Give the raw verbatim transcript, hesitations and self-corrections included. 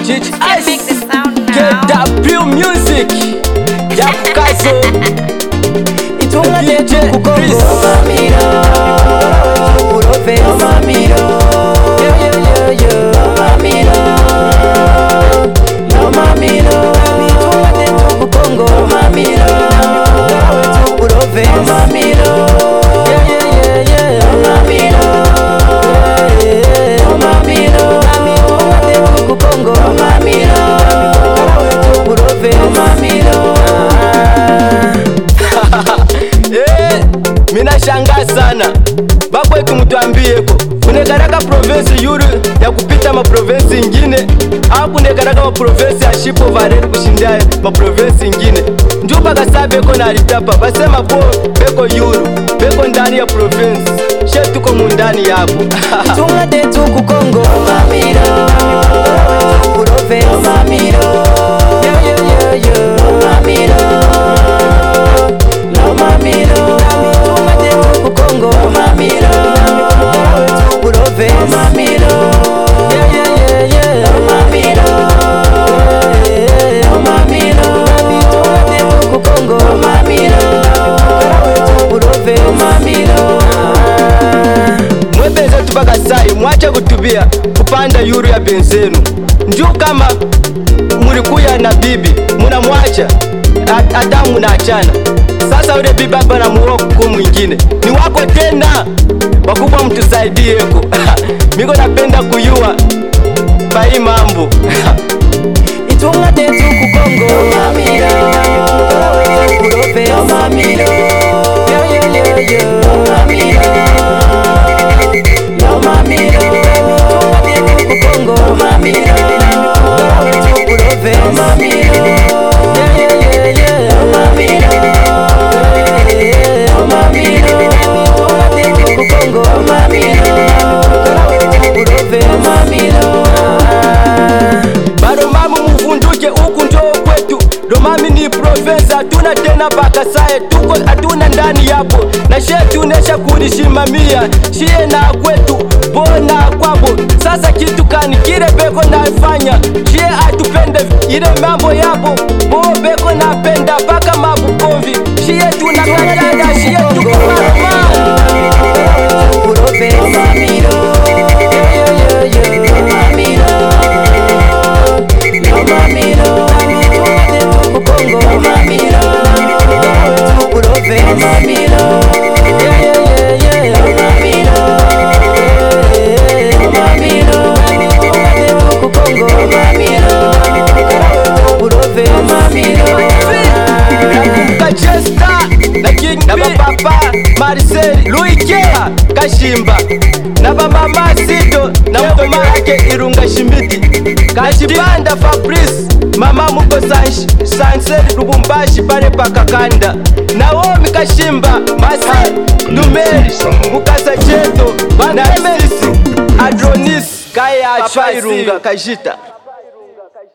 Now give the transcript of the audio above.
Chichi Can't make Ice the sound K now. W Music Yakukazo Itunga D J tetu kukongo Chris Mamiro Urofes Mamiro Yo yo yo yo Mamiro No Mamiro Itunga tetu kukongo Mamiro Urofes Mamiro Yo yo yo yo Mamiro No Mamiro Itunga tetu kukongo Mamiro Urofes Mamiro Eh, mina shangaa sana bakwetu mtuambieko kunekaraka province yuru ya kupita ma province ingine au kunekaraka ma province ya shipo vareri kushindia ma province ingine njupa kasabeko na alitapa basema po beko yuru beko ndani ya province shetu ko mundani yapo Itunga tetu kukongo Mamiro Urofes Mamiro Yo yo yo yo Mamiro No Mamiro Itunga tetu kukongo Mamiro Urofes Mamiro Yo yo yo yo Mamiro No Mamiro Itunga tetu kukongo Mamiro Urofes Mamiro mwebeze tupaka sai mwache kutubia kupanda yuru ya benzenu njuu kama mulikuya na bibi muna mwacha hata muna achana sasa ule bibi hapa na muoku ku mwingine ni wako tena wakubwa mtusaidieko miko napenda kuyua pai mambo Itunga tetu kukongo Mamiro Urofes Mamiro Yo yo yo yo Mamiro No Mamiro Itunga tetu kukongo Mamiro Urofes Mamiro Yo yo yo yo Mamiro No Mamiro Itunga tetu kukongo Mamiro Urofes Mamiro bado mama muvunduke uku njoo kwetu domami ni province hatuna tena pakasaye tuko hatuna ndani yapo na shetu nesha kulishimamia shie na kwetu bona kwabo sasa kitu kani kile beko nafanya shie atupende ile mambo yapo bo beko napenda paka mabukomvi shie tunakatana shie tukumaruma Urofes Mamiro Yo yo yo yo Mamiro No Mamiro Itunga tetu kukongo Mamiro Urofes Mamiro Yo yo yo yo Mamiro No Mamiro Itunga tetu kukongo Mamiro Urofes Mamiro Kachesta na King na Papa Marcel Luikea Kashimba na Mama Sido na mtoma yake Irunga Shimiti Kashibanda Fabrice Mama Muko Sansel Lubumbashi pale pakakanda na Omi Kashimba Marcel Numeri Mukasa Cheto Bana Emeris Adronis Kaya Achwa Irunga Kajita